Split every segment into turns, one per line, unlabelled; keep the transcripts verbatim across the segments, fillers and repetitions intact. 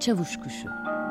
Çavuş Kuşu.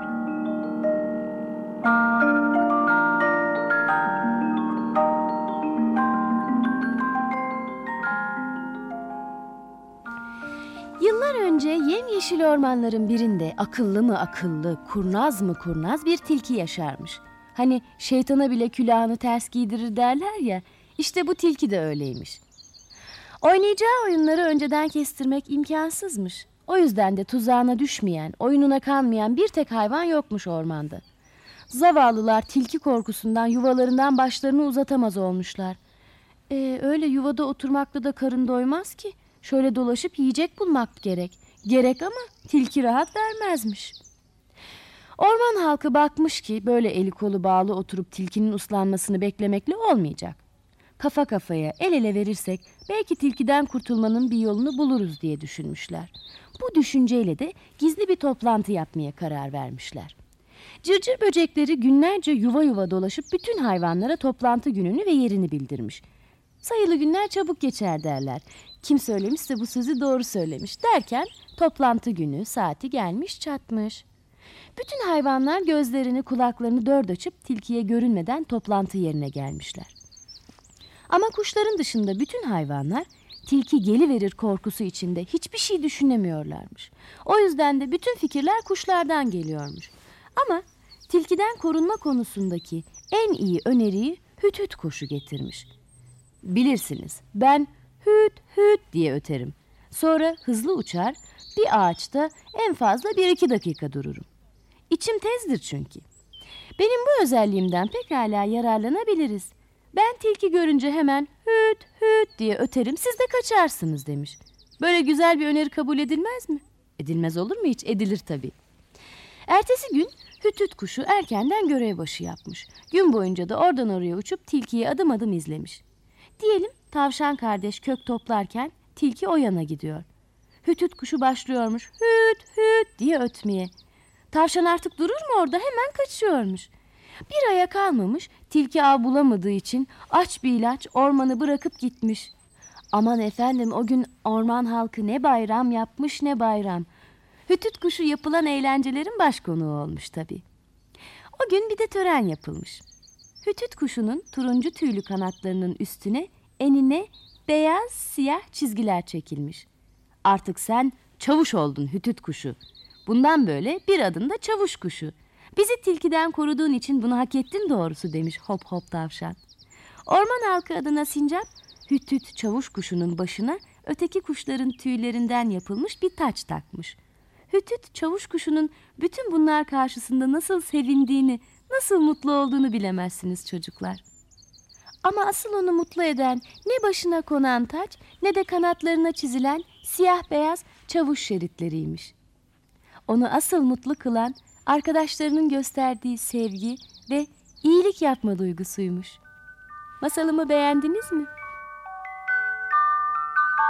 Yıllar önce yemyeşil ormanların birinde akıllı mı akıllı, kurnaz mı kurnaz bir tilki yaşarmış. Hani şeytana bile külahını ters giydirir derler ya, işte bu tilki de öyleymiş. Oynayacağı oyunları önceden kestirmek imkansızmış. O yüzden de tuzağına düşmeyen, oyununa kanmayan bir tek hayvan yokmuş ormanda. Zavallılar tilki korkusundan yuvalarından başlarını uzatamaz olmuşlar. Ee, öyle yuvada oturmakla da karın doymaz ki. Şöyle dolaşıp yiyecek bulmak gerek. Gerek ama tilki rahat vermezmiş. Orman halkı bakmış ki böyle eli kolu bağlı oturup tilkinin uslanmasını beklemekle olmayacak. Kafa kafaya, el ele verirsek belki tilkiden kurtulmanın bir yolunu buluruz diye düşünmüşler. Bu düşünceyle de gizli bir toplantı yapmaya karar vermişler. Cırcır böcekleri günlerce yuva yuva dolaşıp bütün hayvanlara toplantı gününü ve yerini bildirmiş. Sayılı günler çabuk geçer derler. Kim söylemişse bu sözü doğru söylemiş derken toplantı günü saati gelmiş çatmış. Bütün hayvanlar gözlerini kulaklarını dört açıp tilkiye görünmeden toplantı yerine gelmişler. Ama kuşların dışında bütün hayvanlar tilki geliverir korkusu içinde hiçbir şey düşünemiyorlarmış. O yüzden de bütün fikirler kuşlardan geliyormuş. Ama tilkiden korunma konusundaki en iyi öneriyi hüt hüt kuşu getirmiş. Bilirsiniz, ben hüt hüt diye öterim. Sonra hızlı uçar, bir ağaçta en fazla bir iki dakika dururum. İçim tezdir çünkü. Benim bu özelliğimden pekala yararlanabiliriz. Ben tilki görünce hemen hüt hüt diye öterim, siz de kaçarsınız demiş. Böyle güzel bir öneri kabul edilmez mi? Edilmez olur mu hiç? Edilir tabii. Ertesi gün hüt hüt kuşu erkenden görev başı yapmış. Gün boyunca da oradan oraya uçup tilkiyi adım adım izlemiş. Diyelim tavşan kardeş kök toplarken tilki o yana gidiyor. Hüt hüt kuşu başlıyormuş hüt hüt diye ötmeye. Tavşan artık durur mu orada, hemen kaçıyormuş. Bir aya kalmamış, tilki av bulamadığı için aç bir ilaç ormanı bırakıp gitmiş. Aman efendim, o gün orman halkı ne bayram yapmış ne bayram. Hüt hüt kuşu yapılan eğlencelerin baş konuğu olmuş tabii. O gün bir de tören yapılmış. Hüt hüt kuşunun turuncu tüylü kanatlarının üstüne enine beyaz siyah çizgiler çekilmiş. Artık sen çavuş oldun hüt hüt kuşu. Bundan böyle bir adın da çavuş kuşu. Bizi tilkiden koruduğun için bunu hak ettin doğrusu demiş hop hop tavşan. Orman halkı adına sincap hüt hüt çavuş kuşunun başına öteki kuşların tüylerinden yapılmış bir taç takmış. Hüt hüt çavuş kuşunun bütün bunlar karşısında nasıl sevindiğini, nasıl mutlu olduğunu bilemezsiniz çocuklar. Ama asıl onu mutlu eden ne başına konan taç ne de kanatlarına çizilen siyah beyaz çavuş şeritleriymiş. Onu asıl mutlu kılan arkadaşlarının gösterdiği sevgi ve iyilik yapma duygusuymuş. Masalımı beğendiniz mi?